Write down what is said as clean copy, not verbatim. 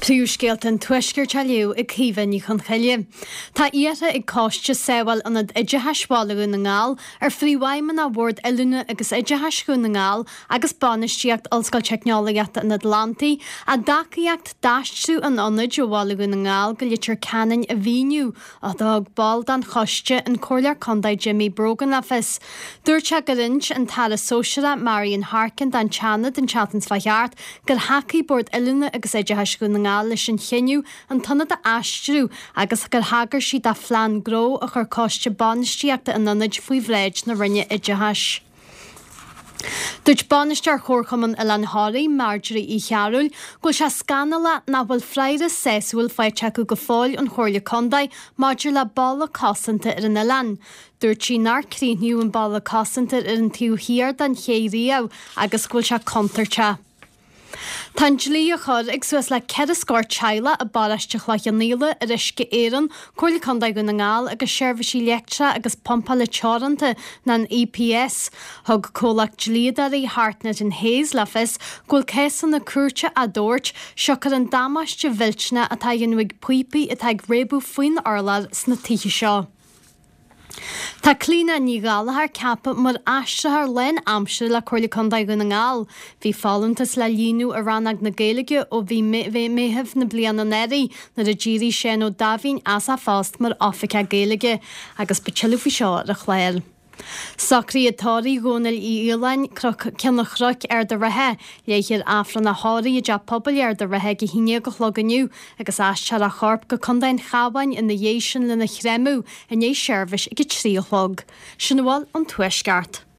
Príúsgéalt an tuisgur te liú ag cíhann chun chaile. Tá iartha ag cáiste saoil an ide haisbálaú na ngáil ar phríomhhaimmen a bhórd eilúna agus ide haisciú na ngáil agus banistíocht Ollscoil Teicneolaíochta in Atlantaí a dacaíocht daistú an ionid ó bhálaú na ngáil go litir canan a bhíniu a thug ball dan choiste an cóirlear condaid Jimmy Brogan lefis. Dúirte go rint an tala sóisiala Marion Harkin dan Chanad an Chatans Faheart gur hacaí bord eilúna agus ide haisciú na ngáil leis an chiniu an tanna de aistrú agus gur hagar siad a phlean gró a chur cáiste banistíochta an ionid faoi bhléid na rinne ide hais. Dúirt banistear chórchaman i Lanharí Marjorie í Chearúil go se scanala na bhfuil freiire séúil feite go fáil an chóirle condaid maidir le balla cosanta ar an Ilan. Dúirt sí nar críniú an balla cosanta ar an tíúhíar den chéiríamh agus gúil se contarte. Tá dlí a chur ag suas le cead a scóir teile a baraiste chhlaich an níla a risce éan, cóirla condaid go na ngáil agus seirbhísí leictre agus pompa le teoranta na EPS. Thug cólaach dlíadarí Hartnet in Hayes lefis, gúil césan na cuairte a dúirt seochar an damáiste bhiltne atá dionmhaig puipi atá ag rébú faoin orlad sna tithe seo. Tá clína ní gáalathar cappa mar aistrathar len amsir le cóirla condaid go na ngáil. Bhí fálantas le líonú a rannag na Gaeilge ó bhí méthimh na bliana neirí na a ddíirí sin ó Davin as a fást mar Offica Gaeilge agus betilú fao seo a chléir. Sacrí atáí gcónail í Ialainn cinnachroic ar de rathe, léigh afran na háirí a pobal ar de rathe go híine go chloganiu agus aistear a charp go condain chabain in na dhééis sin le na chréimú in é seirbhis ag tríolog. Sin bhfuil an tuisceart.